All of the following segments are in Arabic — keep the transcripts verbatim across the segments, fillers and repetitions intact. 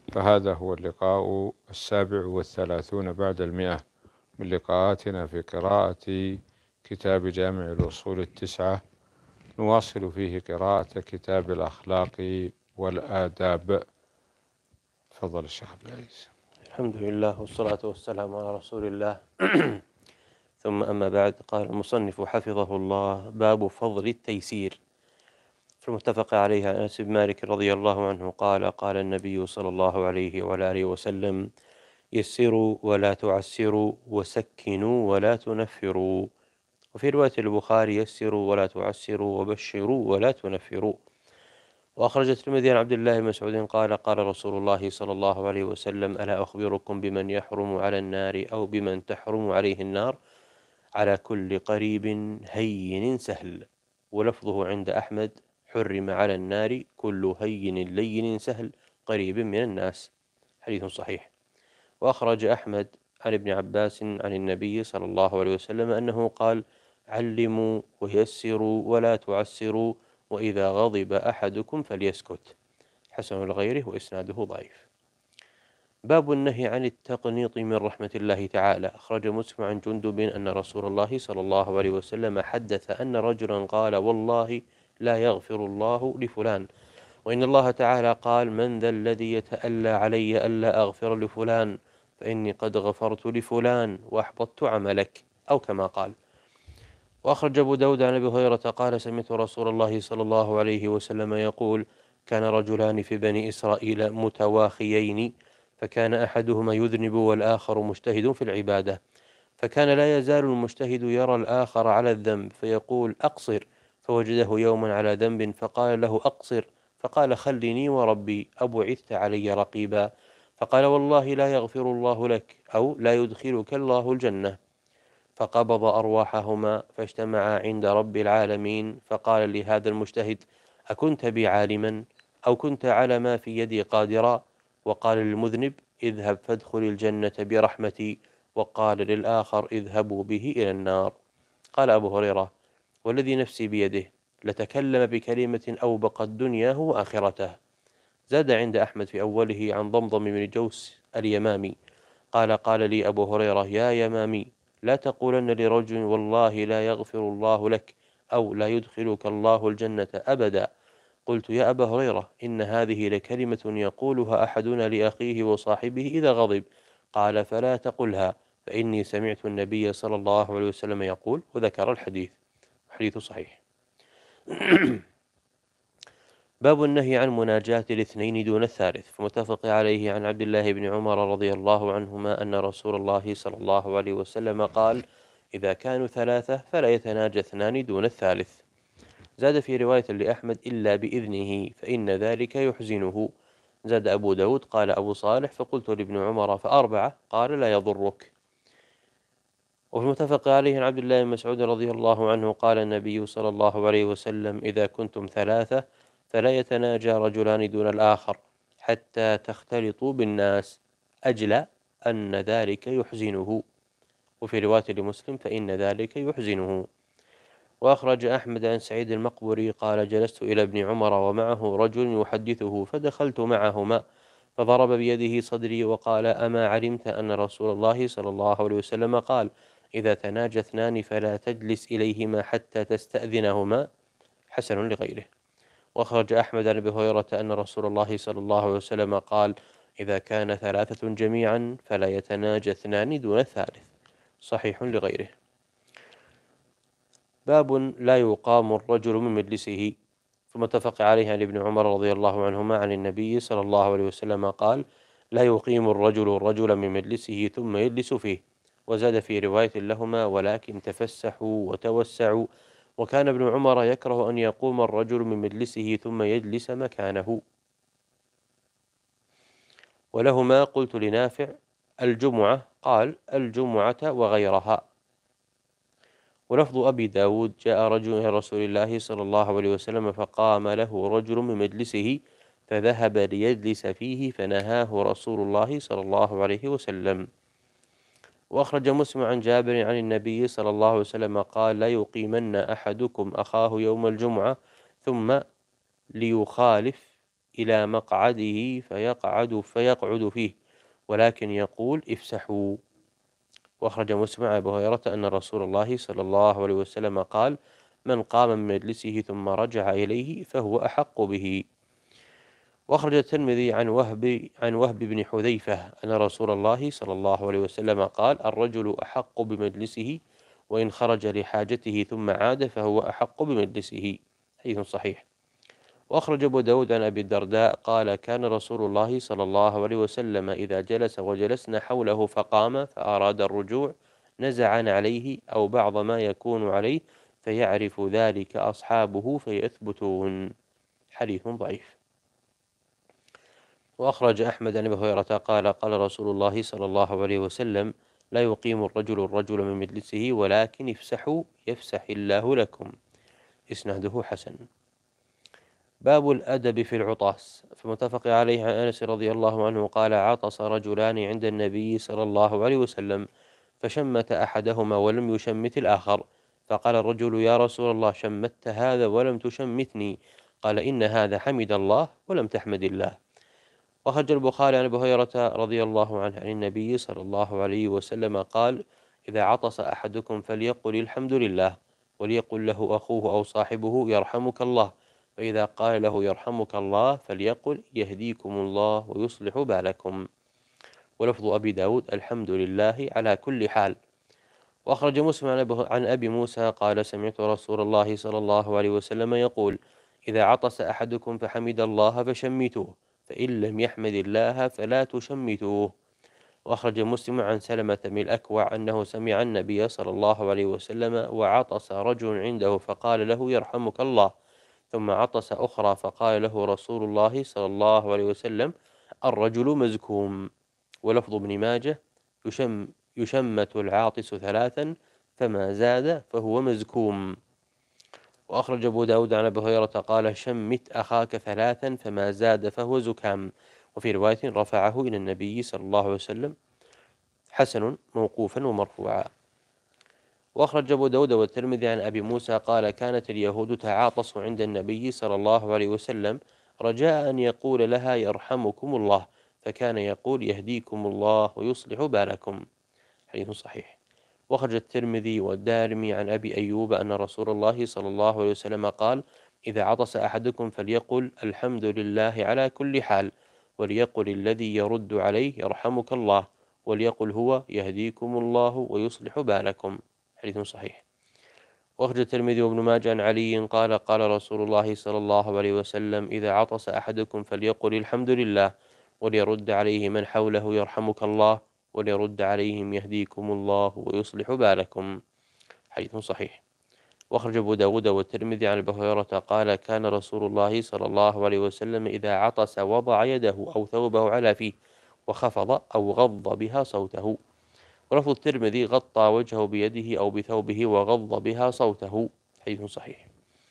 فهذا هو اللقاء السابع والثلاثون بعد المئة من لقاءاتنا في قراءة كتاب جامع الأصول التسعة، نواصل فيه قراءة كتاب الأخلاق والآداب. تفضل الشيخ عبد العزيز. الحمد لله والصلاة والسلام على رسول الله. ثم أما بعد، قال المصنف حفظه الله: باب فضل التيسير. فالمتفق عليه عن أنس بن مالك رضي الله عنه قال: قال النبي صلى الله عليه وعلى آله وسلم: يسروا ولا تعسروا، وسكنوا ولا تنفروا. وفي رواية البخاري: يسروا ولا تعسروا، وبشروا ولا تنفروا. وأخرج الترمذي عن عبد الله بن مسعود قال: قال رسول الله صلى الله عليه وسلم: ألا أخبركم بمن يحرم على النار أو بمن تحرم عليه النار؟ على كل قريب هين سهل. ولفظه عند أحمد: حرم على النار كل هين لين سهل قريب من الناس. حديث صحيح. وأخرج أحمد عن ابن عباس عن النبي صلى الله عليه وسلم أنه قال: علموا ويسروا ولا تعسروا، وإذا غضب أحدكم فليسكت. حسن لغيره وإسناده ضعيف. باب النهي عن التقنيط من رحمة الله تعالى. أخرج مسلم عن جندب أن رسول الله صلى الله عليه وسلم حدث أن رجلا قال: والله لا يغفر الله لفلان، وإن الله تعالى قال: من ذا الذي يتألى علي ألا أغفر لفلان، فإني قد غفرت لفلان وأحبطت عملك، أو كما قال. وأخرج أبو داود عن أبي هريرة قال: سمعت رسول الله صلى الله عليه وسلم يقول: كان رجلان في بني إسرائيل متواخيين، فكان أحدهما يذنب والآخر مجتهد في العبادة، فكان لا يزال المجتهد يرى الآخر على الذنب فيقول: أقصر، فوجده يوما على ذنب فقال له: أقصر، فقال: خلني وربي أبعثت علي رقيبا، فقال: والله لا يغفر الله لك، أو لا يدخلك الله الجنة. فقبض أرواحهما فاجتمعا عند رب العالمين، فقال لهذا المجتهد: أكنت بي عالما، أو كنت على ما في يدي قادرا؟ وقال للمذنب: اذهب فادخل الجنة برحمتي، وقال للآخر: اذهبوا به إلى النار. قال أبو هريرة: والذي نفسي بيده لتكلم بكلمة أوبقت دنياه وآخرته. زاد عند أحمد في أوله عن ضمضم بن جوس اليمامي قال: قال لي أبو هريرة: يا يمامي، لا تقولن لرجل والله لا يغفر الله لك، أو لا يدخلك الله الجنة أبدا. قلت: يا أبا هريرة، إن هذه لكلمة يقولها أحدنا لأخيه وصاحبه إذا غضب. قال: فلا تقلها، فإني سمعت النبي صلى الله عليه وسلم يقول. وذكر الحديث. حديث صحيح. باب النهي عن مناجاة الاثنين دون الثالث. فمتفق عليه عن عبد الله بن عمر رضي الله عنهما أن رسول الله صلى الله عليه وسلم قال: إذا كانوا ثلاثة فلا يتناجى اثنان دون الثالث. زاد في رواية لأحمد: إلا بإذنه، فإن ذلك يحزنه. زاد أبو داود: قال أبو صالح: فقلت لابن عمر: فأربعة؟ قال: لا يضرك. وفي المتفق عليه عن عبد الله بن مسعود رضي الله عنه قال النبي صلى الله عليه وسلم: إذا كنتم ثلاثة فلا يتناجى رجلان دون الآخر حتى تختلطوا بالناس، أجل أن ذلك يحزنه. وفي رواية لمسلم: فإن ذلك يحزنه. وأخرج أحمد عن سعيد المقبري قال: جلست إلى ابن عمر ومعه رجل يحدثه، فدخلت معهما فضرب بيده صدري وقال: أما علمت أن رسول الله صلى الله عليه وسلم قال: إذا تناجى اثنان فلا تجلس إليهما حتى تستأذنهما. حسن لغيره. وأخرج أحمد عن أبي هريرة أن رسول الله صلى الله عليه وسلم قال: إذا كان ثلاثة جميعا فلا يتناجى اثنان دون الثالث. صحيح لغيره. باب لا يقام الرجل من مجلسه. ثم اتفق عليه عن ابن عمر رضي الله عنهما عن النبي صلى الله عليه وسلم قال: لا يقيم الرجل الرجل من مجلسه ثم يجلس فيه. وزاد في رواية لهما: ولكن تفسحوا وتوسعوا. وكان ابن عمر يكره أن يقوم الرجل من مجلسه ثم يجلس مكانه. ولهما: قلت لنافع: الجمعة؟ قال: الجمعة وغيرها. ولفظ أبي داود: جاء رجل إلى رسول الله صلى الله عليه وسلم فقام له رجل من مجلسه فذهب ليجلس فيه فنهاه رسول الله صلى الله عليه وسلم. وأخرج مسلم عن جابر عن النبي صلى الله عليه وسلم قال: لا يقيمن أحدكم أخاه يوم الجمعة ثم ليخالف إلى مقعده فيقعد فيقعد فيه، ولكن يقول افسحوا. وأخرج مسلم عن أبي هريرة أن رسول الله صلى الله عليه وسلم قال: من قام من مجلسه ثم رجع إليه فهو أحق به. وأخرج الترمذي عن وهب عن وهب بن حذيفة أن رسول الله صلى الله عليه وسلم قال: الرجل أحق بمجلسه، وإن خرج لحاجته ثم عاد فهو أحق بمجلسه. حديث صحيح. وأخرج أبو داود عن أبي الدرداء قال: كان رسول الله صلى الله عليه وسلم إذا جلس وجلسنا حوله فقام فأراد الرجوع نزعا عليه أو بعض ما يكون عليه، فيعرف ذلك أصحابه فيثبتون. حديث ضعيف. وأخرج أحمد عن أبي هريرة قال: قال رسول الله صلى الله عليه وسلم: لا يقيم الرجل الرجل من مجلسه، ولكن افسحوا يفسح الله لكم. إسناده حسن. باب الأدب في العطاس. فمتفق عليه عن أنس رضي الله عنه قال: عطس رجلان عند النبي صلى الله عليه وسلم، فشمت أحدهما ولم يشمت الآخر، فقال الرجل: يا رسول الله، شمت هذا ولم تشمتني. قال: إن هذا حمد الله ولم تحمد الله. وخرج البخاري عن أبي هريرة رضي الله عنه عن النبي صلى الله عليه وسلم قال: إذا عطس أحدكم فليقل الحمد لله، وليقل له أخوه أو صاحبه يرحمك الله، فإذا قال له يرحمك الله فليقل يهديكم الله ويصلح بالكم. ولفظ أبي داود: الحمد لله على كل حال. وأخرج مسلم عن أبي موسى قال: سمعت رسول الله صلى الله عليه وسلم يقول: إذا عطس أحدكم فحمد الله فشمتوه، فإن لم يحمد الله فلا تشمتوه. وأخرج مسلم عن سلمة بن الأكوع أنه سمع النبي صلى الله عليه وسلم وعطس رجل عنده فقال له: يرحمك الله، ثم عطس أخرى فقال له رسول الله صلى الله عليه وسلم: الرجل مزكوم. ولفظ ابن ماجه: يشم يشمت العاطس ثلاثا فما زاد فهو مزكوم. وأخرج أبو داود عن أبي هريرة قال: شمت أخاك ثلاثا فما زاد فهو زكام. وفي رواية رفعه إلى النبي صلى الله عليه وسلم. حسن موقوفا ومرفوعا. وأخرج أبو داود والترمذي عن أبي موسى قال: كانت اليهود تعاطس عند النبي صلى الله عليه وسلم رجاء أن يقول لها يرحمكم الله، فكان يقول يهديكم الله ويصلح بالكم. حديث صحيح. وأخرج الترمذي والدارمي عن أبي أيوب أن رسول الله صلى الله عليه وسلم قال: إذا عطس أحدكم فليقل الحمد لله على كل حال، وليقل الذي يرد عليه يرحمك الله، وليقل هو يهديكم الله ويصلح بالكم. حديث صحيح. وأخرج الترمذي وابن ماجه عن علي قال: قال رسول الله صلى الله عليه وسلم: إذا عطس أحدكم فليقل الحمد لله، وليرد عليه من حوله يرحمك الله، وليرد عليهم يهديكم الله ويصلح بالكم. حديث صحيح. وأخرج أبو داود والترمذي عن أبي هريرة قال: كان رسول الله صلى الله عليه وسلم إذا عطس وضع يده أو ثوبه على فيه وخفض أو غض بها صوته. ولفظ الترمذي: غطى وجهه بيده أو بثوبه وغض بها صوته. حديث صحيح.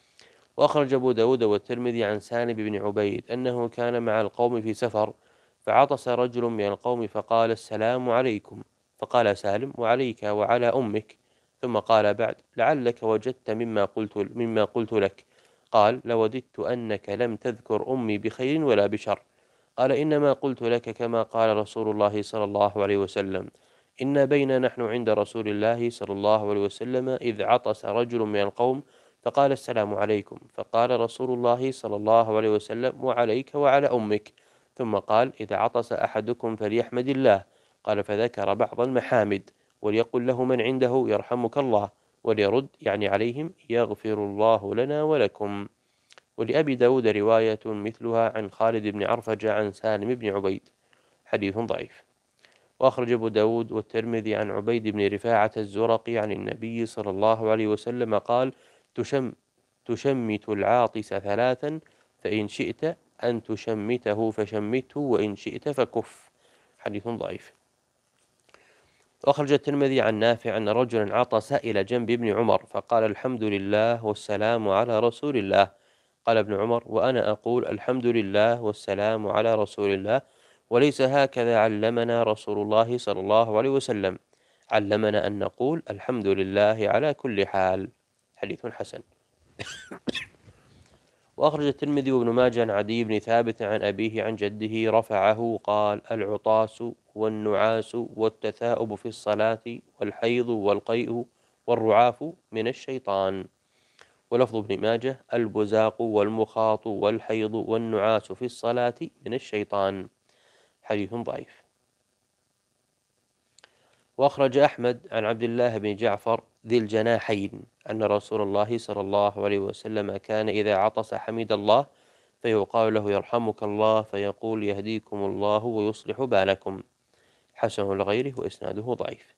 وأخرج أبو داود والترمذي عن سالم بن عبيد أنه كان مع القوم في سفر، فعطس رجل من القوم فقال: السلام عليكم، فقال سالم: وعليك وعلى أمك، ثم قال بعد: لعلك وجدت مما قلت, مما قلت لك. قال: لوددت أنك لم تذكر أمي بخير ولا بشر. قال: إنما قلت لك كما قال رسول الله صلى الله عليه وسلم: إن بيننا نحن عند رسول الله صلى الله عليه وسلم إذ عطس رجل من القوم فقال: السلام عليكم، فقال رسول الله صلى الله عليه وسلم: وعليك وعلى أمك، ثم قال: إذا عطس أحدكم فليحمد الله. قال: فذكر بعض المحامد، وليقل له من عنده يرحمك الله، وليرد يعني عليهم يغفر الله لنا ولكم. ولأبي داود رواية مثلها عن خالد بن عرفجة عن سالم بن عبيد. حديث ضعيف. وأخرج أبو داود والترمذي عن عبيد بن رفاعة الزرقي عن النبي صلى الله عليه وسلم قال: تشم تشمت العاطس ثلاثا، فإن شئت أن تشمته فشمته، وإن شئت فكف. حديث ضعيف. وأخرج الترمذي عن نافع أن رجلا عطس إلى جنب ابن عمر فقال: الحمد لله والسلام على رسول الله. قال ابن عمر: وأنا أقول الحمد لله والسلام على رسول الله، وليس هكذا علمنا رسول الله صلى الله عليه وسلم، علمنا أن نقول الحمد لله على كل حال. حديث حسن. وأخرج الترمذي وابن ماجه عن عدي بن ثابت عن أبيه عن جده رفعه قال: العطاس والنعاس والتثاؤب في الصلاة والحيض والقيء والرعاف من الشيطان. ولفظ ابن ماجه: البزاق والمخاط والحيض والنعاس في الصلاة من الشيطان. حديث ضعيف. وأخرج أحمد عن عبد الله بن جعفر ذي الجناحين أن رسول الله صلى الله عليه وسلم كان إذا عطس حمد الله فيقال له: يرحمك الله، فيقول: يهديكم الله ويصلح بالكم. حسن لغيره وإسناده ضعيف.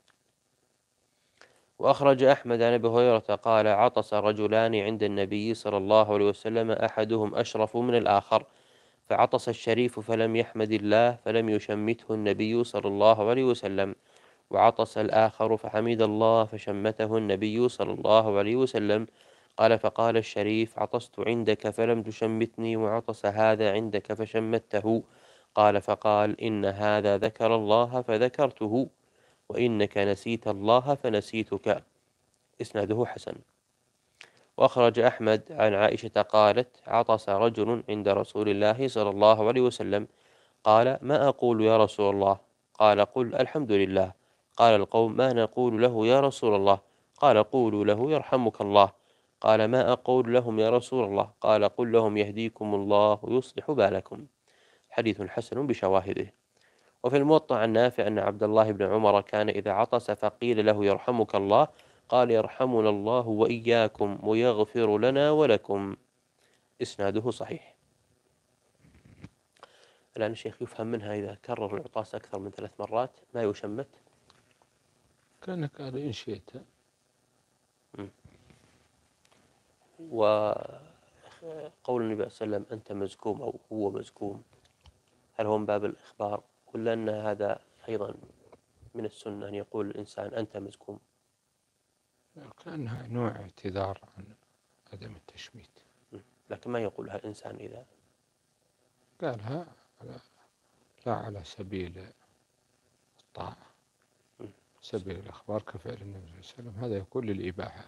وأخرج أحمد عن أبي هريرة قال: عطس رجلان عند النبي صلى الله عليه وسلم أحدهم أشرف من الآخر، فعطس الشريف فلم يحمد الله فلم يشمته النبي صلى الله عليه وسلم، وعطس الآخر فحمد الله فشمته النبي صلى الله عليه وسلم. قال: فقال الشريف: عطست عندك فلم تشمتني، وعطس هذا عندك فشمته. قال: فقال: إن هذا ذكر الله فذكرته، وإنك نسيت الله فنسيتك. إسناده حسن. وأخرج أحمد عن عائشة قالت: عطس رجل عند رسول الله صلى الله عليه وسلم، قال: ما أقول يا رسول الله؟ قال: قل الحمد لله. قال القوم: ما نقول له يا رسول الله؟ قال: قولوا له يرحمك الله. قال: ما أقول لهم يا رسول الله؟ قال: قل لهم يهديكم الله ويصلح بالكم. حديث حسن بشواهده. وفي الموطأ عن نافع أن عبد الله بن عمر كان إذا عطس فقيل له: يرحمك الله، قال: يرحمنا الله وإياكم ويغفر لنا ولكم. إسناده صحيح. الآن الشيخ يفهم منها إذا كرر العطاس أكثر من ثلاث مرات ما يشمت. كأنك قال إن شئت. وقول النبي صلى الله عليه وسلم: أنت مزكوم أو هو مزكوم، هل هو من باب الإخبار ولا أن هذا أيضا من السنة أن يقول الإنسان أنت مزكوم؟ كأنها نوع اعتذار عن عدم التشميت، لكن ما يقولها الإنسان إذا قالها على لا على سبيل الطاعة، سبيل الأخبار كفعل النبي صلى الله عليه وسلم، هذا يقول للإباحة.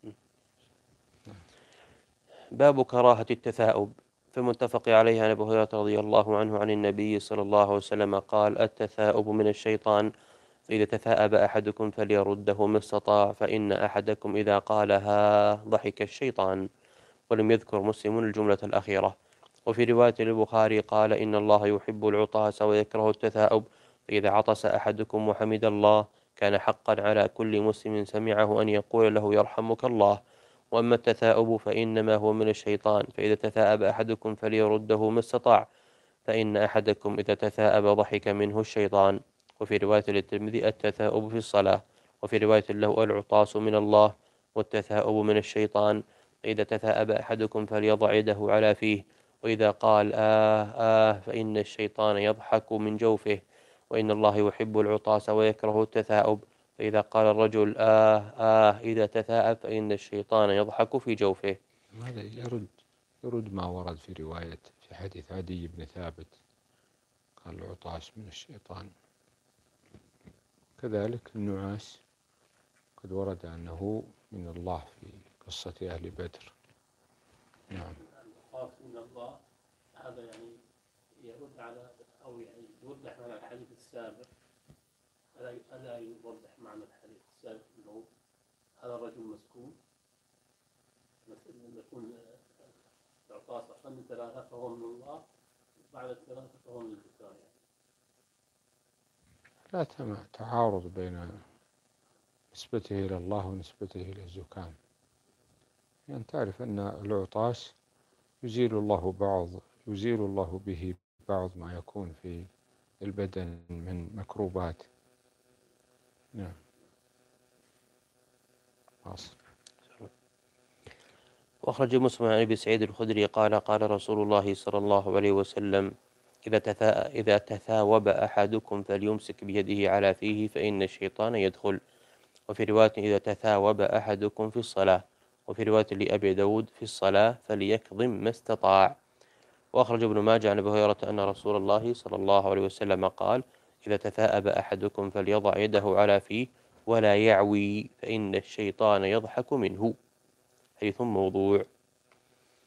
باب كراهة التثاؤب. في المتفق عليه عن أبي هريرة رضي الله عنه عن النبي صلى الله عليه وسلم قال: التثاؤب من الشيطان، فإذا تثاءب أحدكم فليرده ما استطاع، فإن أحدكم إذا قالها ضحك الشيطان. ولم يذكر مسلم الجملة الأخيرة. وفي رواية للبخاري قال: إن الله يحب العطاس ويكره التثاؤب، فإذا عطس أحدكم وحمد الله كان حقا على كل مسلم سمعه أن يقول له: يرحمك الله. وأما التثاؤب فإنما هو من الشيطان، فإذا تثاءب أحدكم فليرده ما استطاع، فإن أحدكم إذا تثاءب ضحك منه الشيطان. وفي رواية للترمذي: التثاؤب في الصلاة. وفي رواية له: العطاس من الله والتثاؤب من الشيطان، فإذا تثاءب أحدكم فليضع يده على فيه، وإذا قال آه آه فإن الشيطان يضحك من جوفه، وإن الله يحب العطاس ويكره التثاؤب، فإذا قال الرجل آه آه إذا تثاءب فإن الشيطان يضحك في جوفه. هذا يرد يرد ما ورد في رواية في حديث عدي بن ثابت، قال العطاس من الشيطان. كذلك النعاس قد ورد أنه من الله في قصة أهل بدر. نعم. الخاص من الله هذا يعني يرد على أو يعني يوضح معنى الحديث السابق، ألا ألا يوضح معنى الحديث السابق أنه هذا الرجل مسكون، لما يكون العطاس أقل من ثلاثة فهو من الله، بعد الثلاثة فهو من الذكر يعني. لا تعارض بين نسبته إلى الله ونسبته إلى الزكام، يعني تعرف أن العطاس يزيل الله بعض يزيل الله به بعض ما يكون في البدن من مكروبات. نعم. أصل. وأخرج مسلم عن أبي سعيد الخدري قال: قال رسول الله صلى الله عليه وسلم: إذا تثا إذا تثاوب أحدكم فليمسك بيده على فيه، فإن الشيطان يدخل. وفي رواية: إذا تثاوب أحدكم في الصلاة. وفي رواية لأبي داود: في الصلاة فليكظم ما استطاع. وأخرج ابن ماجه عن أبي هريرة أن رسول الله صلى الله عليه وسلم قال: إذا تثاءب أحدكم فليضع يده على فيه ولا يعوي، فإن الشيطان يضحك منه. حديث موضوع.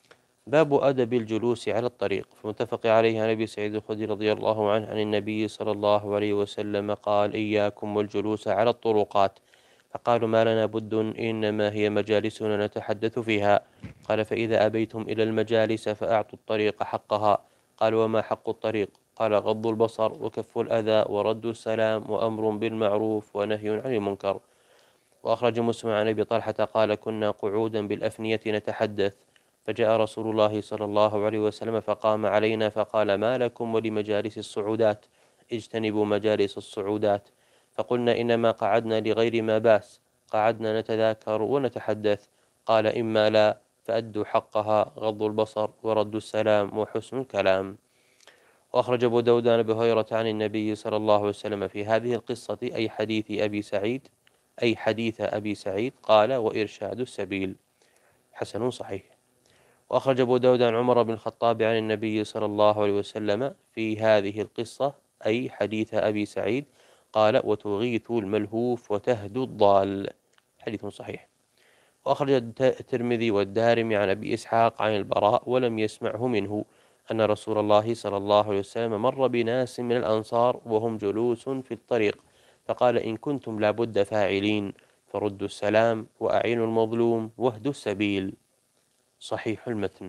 باب أدب الجلوس على الطريق، فمتفق عليه عن أبي سعيد الخدري رضي الله عنه عن النبي صلى الله عليه وسلم قال: إياكم والجلوس على الطرقات. فقالوا: ما لنا بد، إنما هي مجالسنا نتحدث فيها. قال: فإذا أبيتم إلى المجالس فأعطوا الطريق حقها. قال: وما حق الطريق؟ قال: غض البصر وكف الأذى ورد السلام وأمر بالمعروف ونهي عن المنكر. وأخرج مسلم عن أبي طلحة قال: كنا قعودا بالأفنية نتحدث، فجاء رسول الله صلى الله عليه وسلم فقام علينا فقال: ما لكم ولمجالس الصعودات؟ اجتنبوا مجالس الصعودات. فقلنا: إنما قعدنا لغير ما باس، قعدنا نتذاكر ونتحدث. قال: إما لا، فأدوا حقها، غض البصر ورد السلام وحسن الكلام. وأخرج أبو داود عن أبي هريرة عن النبي صلى الله عليه وسلم في هذه القصة، أي حديث أبي سعيد أي حديث أبي سعيد قال: وإرشاد السبيل. حسن صحيح. وأخرج أبو داود عن عمر بن الخطاب عن النبي صلى الله عليه وسلم في هذه القصة، أي حديث أبي سعيد قال: وتغيث الملهوف وتهدو الضال. حديث صحيح. وأخرج الترمذي والدارمي عن أبي إسحاق عن البراء ولم يسمعه منه أن رسول الله صلى الله عليه وسلم مر بناس من الأنصار وهم جلوس في الطريق، فقال: إن كنتم لابد فاعلين فردوا السلام وأعينوا المظلوم واهدوا السبيل. صحيح المتن.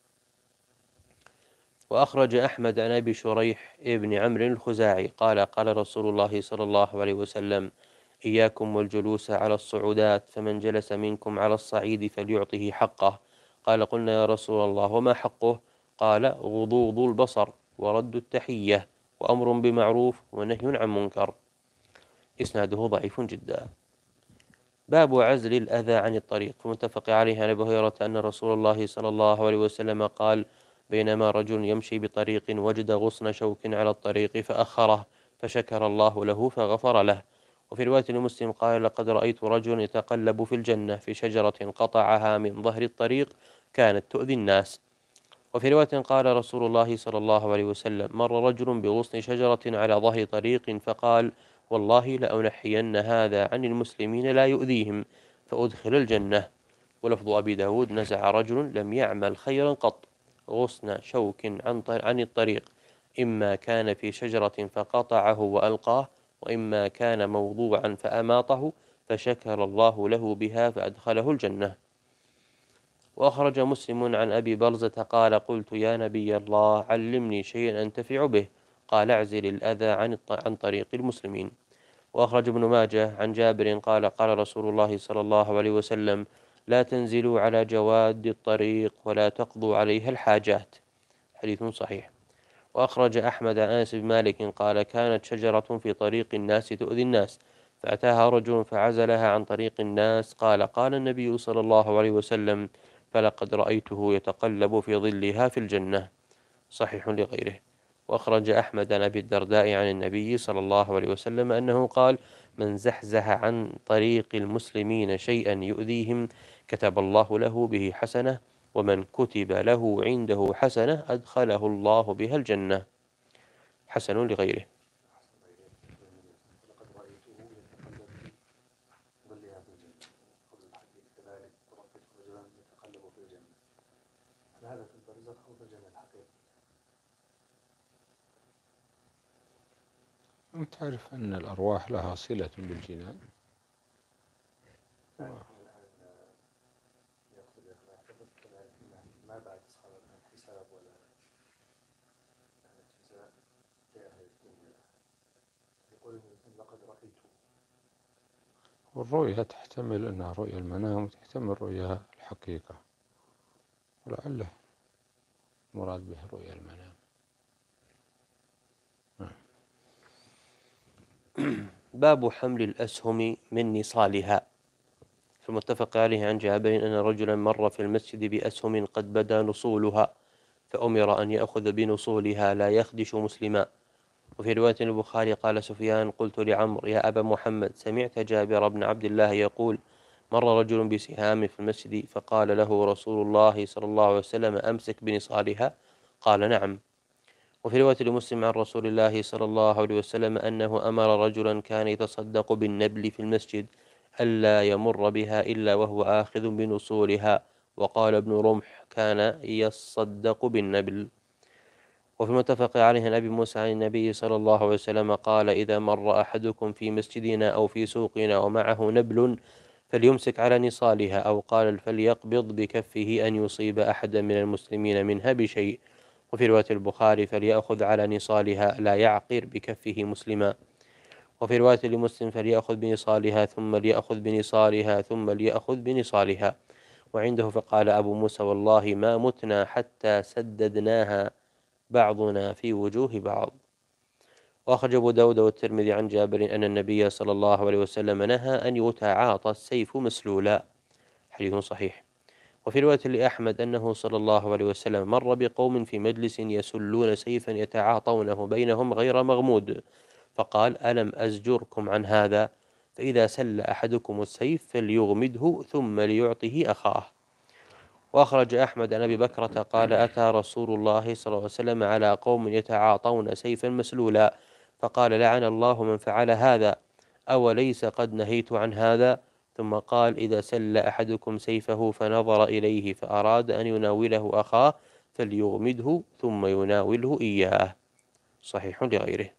وأخرج أحمد عن أبي شريح ابن عمرو الخزاعي قال: قال رسول الله صلى الله عليه وسلم: إياكم والجلوس على الصعودات، فمن جلس منكم على الصعيد فليعطه حقه. قال: قلنا يا رسول الله وما حقه؟ قال: غضوض البصر ورد التحية وأمر بمعروف ونهي عن منكر. إسناده ضعيف جدا. باب عزل الأذى عن الطريق، فمتفق عليه عن أبي هريرة أن رسول الله صلى الله عليه وسلم قال: بينما رجل يمشي بطريق وجد غصن شوك على الطريق فأخره، فشكر الله له فغفر له. وفي رواية لمسلم قال: لقد رأيت رجل يتقلب في الجنة في شجرة قطعها من ظهر الطريق كانت تؤذي الناس. وفي رواية قال رسول الله صلى الله عليه وسلم: مر رجل بغصن شجرة على ظهر طريق فقال: والله لأنحين هذا عن المسلمين لا يؤذيهم فأدخل الجنة. ولفظ أبي داود: نزع رجل لم يعمل خيرا قط غصن شوك عن عن الطريق، إما كان في شجرة فقطعه وألقاه، وإما كان موضوعا فأماطه، فشكر الله له بها فأدخله الجنة. وأخرج مسلم عن أبي برزة قال: قلت يا نبي الله علمني شيئا أنتفع به. قال: اعزل الأذى عن عن طريق المسلمين. وأخرج ابن ماجه عن جابر قال: قال رسول الله صلى الله عليه وسلم: لا تنزلوا على جواد الطريق ولا تقضوا عليها الحاجات. حديث صحيح. وأخرج أحمد عن أنس بن مالك قال: كانت شجرة في طريق الناس تؤذي الناس، فأتاها رجل فعزلها عن طريق الناس. قال: قال النبي صلى الله عليه وسلم: فلقد رأيته يتقلب في ظلها في الجنة. صحيح لغيره. وأخرج أحمد عن أبي الدرداء عن النبي صلى الله عليه وسلم أنه قال: من زحزح عن طريق المسلمين شيئا يؤذيهم كتب الله له به حسنة، ومن كتب له عنده حسنة أدخله الله بها الجنة. حسن لغيره. أنت تعرف أن الأرواح لها صلة بالجنان. والرؤيا تحتمل أنها رؤيا المنام وتحتمل رؤيا الحقيقة، ولعله مراد به رؤيا المنام. باب حمل الأسهم من نصالها، فالمتفق عليه عن جابر أن رجلا مر في المسجد بأسهم قد بدا نصولها، فأمر أن يأخذ بنصولها لا يخدش مسلما. وفي رواية البخاري قال سفيان: قلت لعمرو يا أبا محمد سمعت جابر بن عبد الله يقول: مر رجل بسهام في المسجد فقال له رسول الله صلى الله عليه وسلم: أمسك بنصالها؟ قال: نعم. وفي رواية لمسلم عن رسول الله صلى الله عليه وسلم أنه أمر رجلا كان يتصدق بالنبل في المسجد ألا يمر بها إلا وهو آخذ بنصولها، وقال ابن رمح كان يصدق بالنبل. وفي المتفق عليه عن أبي موسى عن النبي صلى الله عليه وسلم قال إذا مر أحدكم في مسجدنا أو في سوقنا ومعه نبل فليمسك على نصالها، أو قال فليقبض بكفه أن يصيب أحدا من المسلمين منها بشيء. وفي رواية البخاري فليأخذ على نصالها لا يعقر بكفه مسلما. وفي رواية لمسلم فليأخذ بنصالها ثم ليأخذ بنصالها ثم ليأخذ بنصالها. وعنده فقال أبو موسى والله ما متنا حتى سددناها بعضنا في وجوه بعض. وأخرج أبو داود والترمذي عن جابر أن النبي صلى الله عليه وسلم نهى أن يتعاطى السيف مسلولا، حديث صحيح. وفي رواية لأحمد أنه صلى الله عليه وسلم مر بقوم في مجلس يسلون سيفا يتعاطونه بينهم غير مغمود، فقال ألم أزجركم عن هذا؟ فإذا سل أحدكم السيف فليغمده ثم ليعطه أخاه. وأخرج أحمد عن أبي بكرة قال أتى رسول الله صلى الله عليه وسلم على قوم يتعاطون سيفا مسلولا، فقال لعن الله من فعل هذا، أوليس قد نهيت عن هذا؟ ثم قال إذا سل أحدكم سيفه فنظر إليه فأراد أن يناوله أخاه فليغمده ثم يناوله إياه، صحيح لغيره.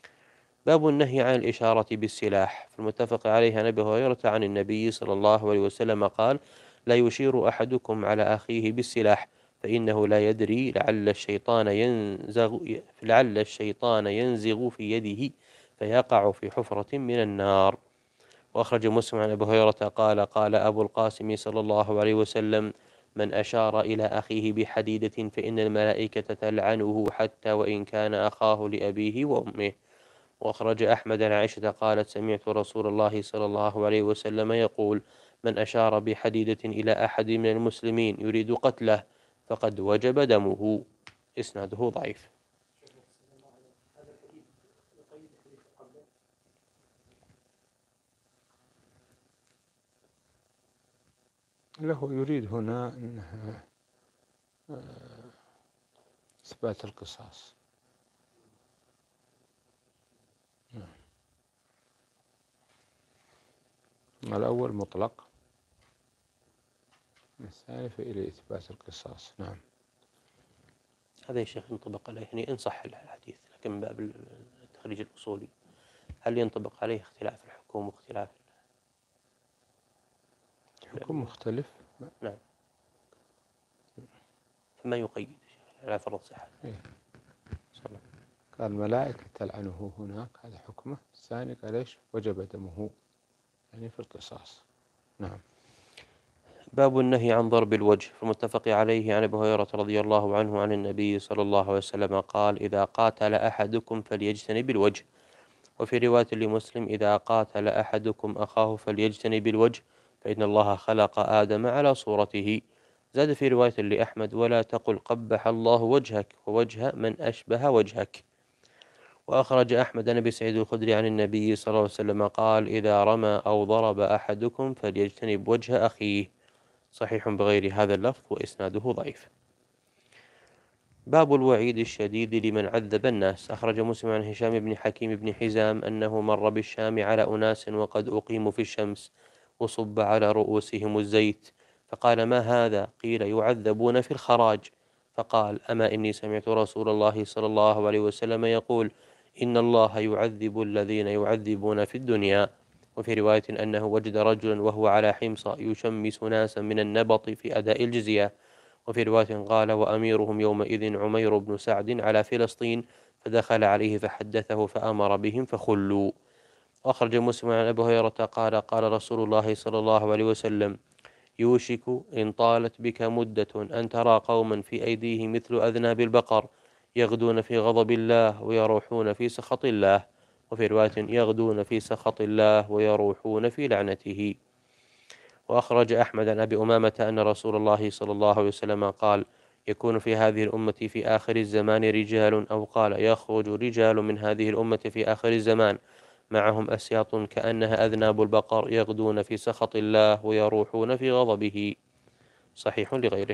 باب النهي عن الإشارة بالسلاح. في المتفق عليه عن أبي هريرة عن النبي صلى الله عليه وسلم قال لا يشير أحدكم على أخيه بالسلاح فإنه لا يدري لعل الشيطان ينزغ لعل الشيطان ينزغ في يده فيقع في حفرة من النار. وأخرج مسلم عن أبي هريرة قال قال أبو القاسم صلى الله عليه وسلم من أشار إلى أخيه بحديدة فإن الملائكة تلعنه حتى وإن كان أخاه لأبيه وأمه. وأخرج أحمد عن عائشة قالت سمعت رسول الله صلى الله عليه وسلم يقول من أشار بحديدة إلى أحد من المسلمين يريد قتله فقد وجب دمه، إسناده ضعيف. له يريد هنا أنها إثبات القصاص. الأول مطلق، الثاني فإلى إثبات القصاص. نعم. هذا يا شيخ ينطبق عليه يعني إن صح الحديث، لكن من باب التخريج الأصولي هل ينطبق عليه اختلاف الحكم واختلاف الحكم مختلف؟ نعم، فما يقيد على فرض صحة. إيه؟ قال الملائكة تلعنه هناك هذا حكمه، الثاني قال إيش وجب دمه يعني في القصاص. نعم. باب النهي عن ضرب الوجه. فالمتفق عليه عن أبي هريرة رضي الله عنه عن النبي صلى الله عليه وسلم قال إذا قاتل أحدكم فليجتنب الوجه. وفي رواية لمسلم إذا قاتل أحدكم أخاه فليجتنب الوجه فإن الله خلق آدم على صورته. زاد في رواية لأحمد ولا تقل قبح الله وجهك ووجه من أشبه وجهك. وأخرج أحمد عن أبي سعيد الخدري عن النبي صلى الله عليه وسلم قال إذا رمى أو ضرب أحدكم فليجتنب وجه أخيه، صحيح بغير هذا اللفظ وإسناده ضعيف. باب الوعيد الشديد لمن عذب الناس. أخرج مسلم عن هشام بن حكيم بن حزام أنه مر بالشام على أناس وقد أقيموا في الشمس وصب على رؤوسهم الزيت، فقال ما هذا؟ قيل يعذبون في الخراج. فقال أما إني سمعت رسول الله صلى الله عليه وسلم يقول إن الله يعذب الذين يعذبون في الدنيا. وفي رواية أنه وجد رجلا وهو على حمص يشمس ناسا من النبط في أداء الجزية. وفي رواية قال وأميرهم يومئذ عمير بن سعد على فلسطين، فدخل عليه فحدثه فأمر بهم فخلوا. وأخرج مسلم عن أبي هريرة قال قال رسول الله صلى الله عليه وسلم يوشك إن طالت بك مدة أن ترى قوما في أيديهم مثل أذناب البقر يغدون في غضب الله ويروحون في سخط الله. وفي رواية يغدون في سخط الله ويروحون في لعنته. وأخرج أحمد عن أبي أمامة أن رسول الله صلى الله عليه وسلم قال يكون في هذه الأمة في آخر الزمان رجال، أو قال يخرج رجال من هذه الأمة في آخر الزمان معهم أسياط كأنها أذناب البقر يغدون في سخط الله ويروحون في غضبه، صحيح لغيره.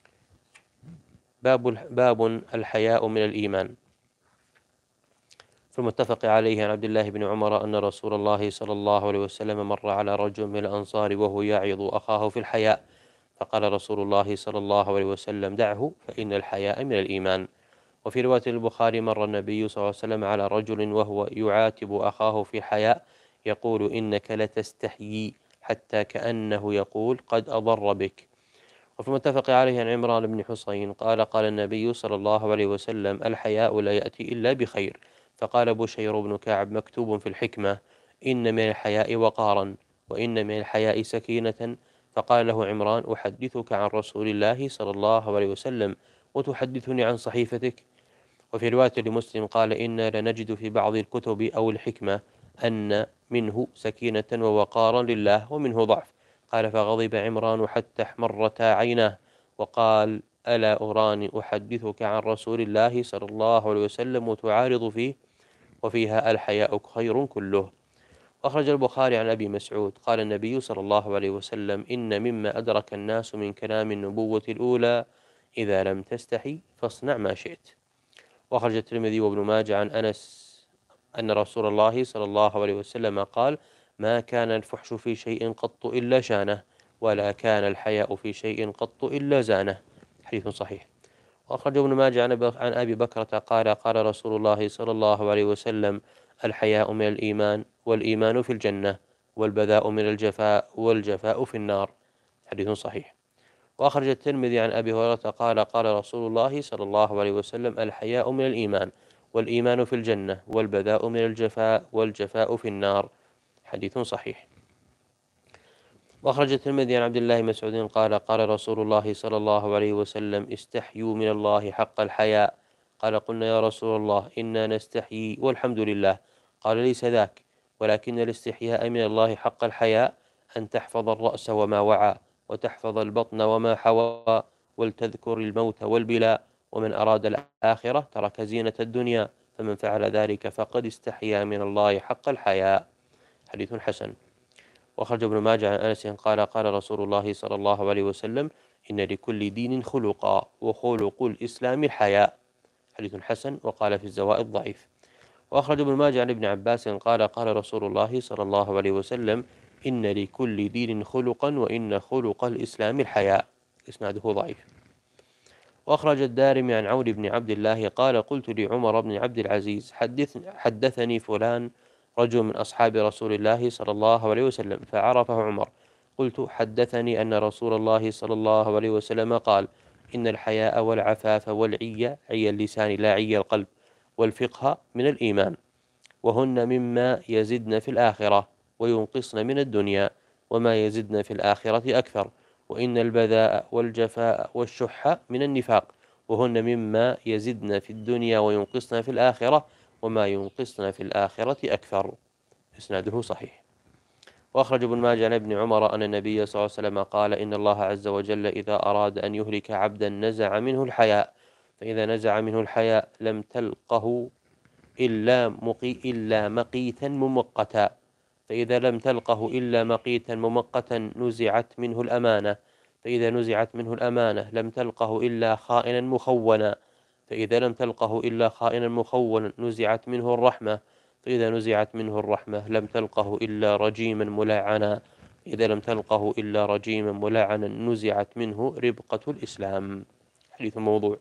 باب باب الحياء من الإيمان. في المتفق عليه عن عبد الله بن عمر أن رسول الله صلى الله عليه وسلم مر على رجل من الأنصار وهو يعظ أخاه في الحياء، فقال رسول الله صلى الله عليه وسلم: دعه فإن الحياء من الإيمان. وفي رواية البخاري: مر النبي صلى الله عليه وسلم على رجل وهو يعاتب أخاه في حياء يقول: إنك لتستحيي، حتى كأنه يقول: قد أضر بك. وفي المتفق عليه عن عمران بن حصين قال: قال النبي صلى الله عليه وسلم: الحياء لا يأتي إلا بخير. فقال بشير بن كعب مكتوب في الحكمة: إن من الحياء وقارا، وإن من الحياء سكينة. فقال له عمران: أحدثك عن رسول الله صلى الله عليه وسلم وتحدثني عن صحيفتك؟ وفي رواية لمسلم قال: إنا لنجد في بعض الكتب أو الحكمة أن منه سكينة ووقارا لله ومنه ضعف. قال: فغضب عمران حتى احمرتا عيناه وقال: ألا أراني أحدثك عن رسول الله صلى الله عليه وسلم وتعارض فيه؟ وفيها الحياء خير كله. أخرج البخاري عن أبي مسعود قال: النبي صلى الله عليه وسلم: إن مما أدرك الناس من كلام النبوة الأولى: إذا لم تستحي فاصنع ما شئت. وأخرج الترمذي وابن ماجه عن أنس أن رسول الله صلى الله عليه وسلم قال: ما كان الفحش في شيء قط إلا شانه، ولا كان الحياء في شيء قط إلا زانه. حديث صحيح. وأخرج ابن ماجه عن أبي بكرة قال: قال رسول الله صلى الله عليه وسلم: الحياء من الإيمان، والإيمان في الجنة، والبذاء من الجفاء، والجفاء في النار. حديث صحيح. وأخرج الترمذي عن أبي هريرة قال: قال رسول الله صلى الله عليه وسلم: الحياء من الإيمان، والإيمان في الجنة، والبذاء من الجفاء، والجفاء في النار. حديث صحيح. وأخرج الترمذي عن عبد الله بن مسعود قال: قال رسول الله صلى الله عليه وسلم: استحيوا من الله حق الحياء. قال: قلنا يا رسول الله إنا نستحيي والحمد لله. قال: ليس ذاك، ولكن الاستحياء من الله حق الحياء أن تحفظ الرأس وما وعى، وتحفظ البطن وما حوى، ولتذكر الموت والبلاء، ومن أراد الآخرة ترك زينة الدنيا، فمن فعل ذلك فقد استحيا من الله حق الحياء. حديث حسن. وأخرج ابن ماجه عن أنس قال: قال رسول الله صلى الله عليه وسلم: إن لكل دين خلقا، وخلق الإسلام الحياء. حديث حسن. وقال في الزوائد ضعيف. وأخرج ابن ماجه عن ابن عباس قال: قال رسول الله صلى الله عليه وسلم: إن لكل دين خلقا، وإن خلق الإسلام الحياء. إسناده ضعيف. وأخرج الدارمي عن عون بن عبد الله قال: قلت لعمر بن عبد العزيز: حدث حدثني فلان رجل من أصحاب رسول الله صلى الله عليه وسلم، فعرفه عمر. قلت: حدثني أن رسول الله صلى الله عليه وسلم قال: إن الحياء والعفاف والعية، عي اللسان لا عي القلب، والفقه من الإيمان، وهن مما يزدن في الآخرة وينقصن من الدنيا، وما يزدن في الآخرة أكثر. وإن البذاء والجفاء والشح من النفاق، وهن مما يزدن في الدنيا وينقصن في الآخرة، وما ينقصن في الآخرة أكثر. إسناده صحيح. وأخرج ابن ماجه عن ابن عمر أن النبي صلى الله عليه وسلم قال: إن الله عز وجل إذا أراد أن يهلك عبدا نزع منه الحياء، فإذا نزع منه الحياء لم تلقه إلا مقي إلا مقيتا ممقتا، فإذا لم تلقه إلا مقيتا ممقتا نزعت منه الأمانة، فإذا نزعت منه الأمانة لم تلقه إلا خائنا مخونا، فإذا لم تلقه إلا خائنا مخونا نزعت منه الرحمة، فإذا نزعت منه الرحمة لم تلقه إلا رجيما ملعنا، إذا لم تلقه إلا رجيما ملعنا نزعت منه ربقة الإسلام. حديث موضوع.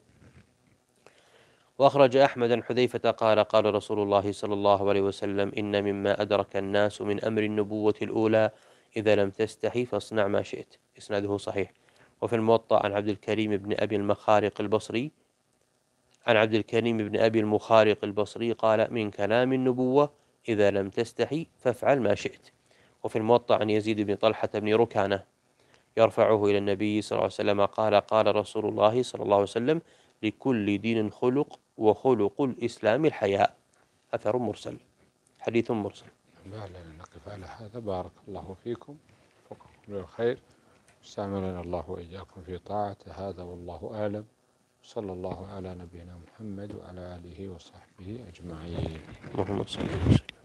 وأخرج أحمد عن حذيفة قال: قال رسول الله صلى الله عليه وسلم: إن مما أدرك الناس من أمر النبوة الأولى: إذا لم تستحي فاصنع ما شئت. إسناده صحيح. وفي الموطأ عن عبد الكريم بن أبي المخارق البصري عن عبد الكريم بن أبي المخارق البصري قال: من كلام النبوة: إذا لم تستحي فافعل ما شئت. وفي الموطأ عن يزيد بن طلحة بن ركانة يرفعه إلى النبي صلى الله عليه وسلم قال: قال رسول الله صلى الله عليه وسلم: لكل دين خلق، وخلق الإسلام الحياء. أثر مرسل. حديث مرسل. لا لا نقف على هذا. بارك الله فيكم، وفقكم للخير، استعملنا الله وإياكم في طاعته. هذا والله أعلم. صلى الله على نبينا محمد وعلى آله وصحبه أجمعين. اللهم صل وسلم.